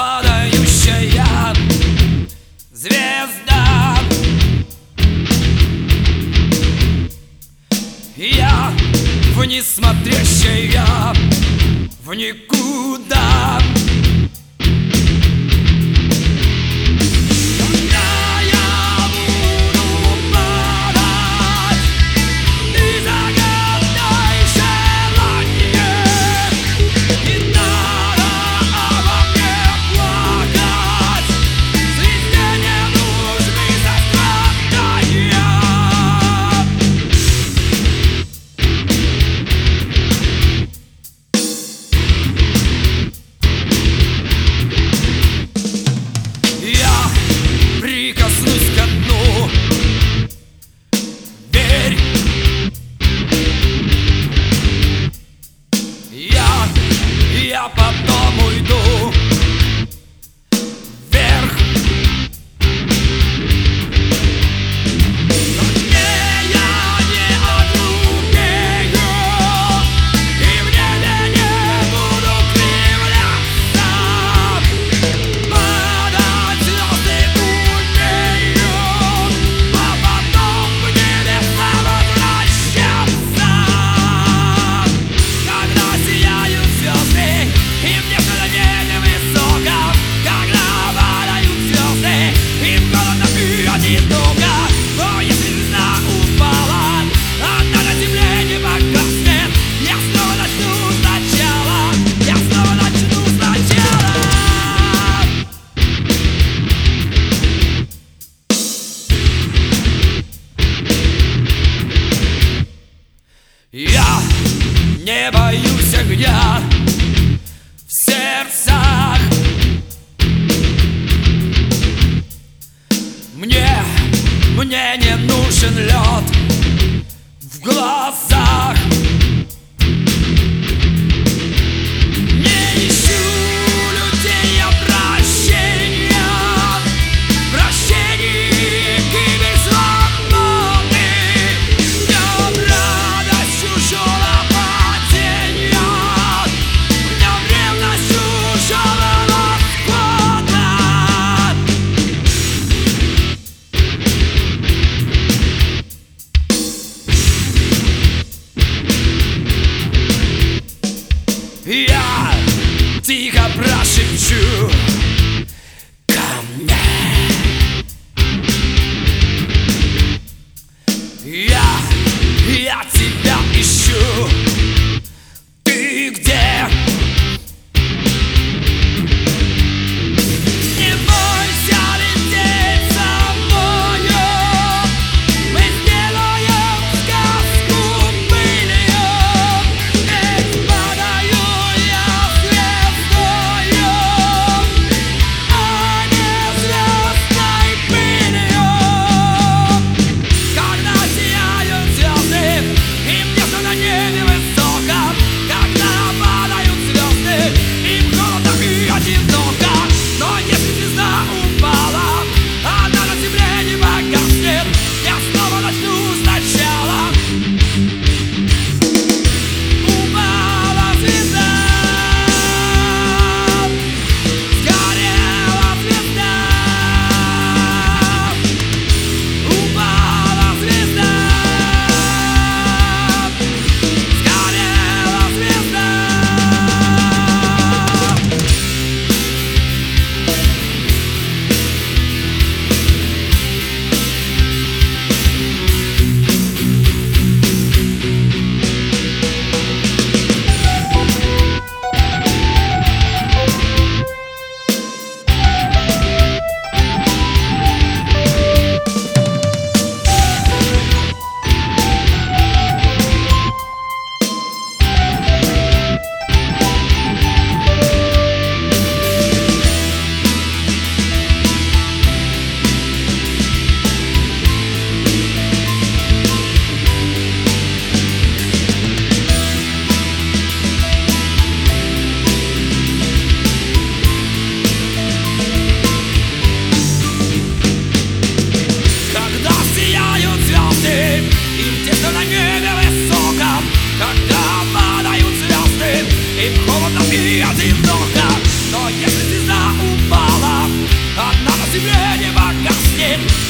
падающая звезда. Я вниз смотрящая в никуда. Прикоснусь ко дну, верь. Я потом уйду вверх. Но я не оглупею, и в небе не буду кривляться. Падать звезды умею, а потом в небеса возвращаться. Когда сияют звезды, и мне холоднее высоко. Когда падают звезды, им холодно и одиноко. Но если звезда упала, она на земле не погаснет. Я снова начну сначала, я снова начну сначала. Я не боюсь огня в сердцах. Мне не нужен лед в глазах. Не ищу людей я прощения, прощений гибель свободы. Днем радость чужого падения, днем ревность чужого восхода.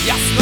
Я снова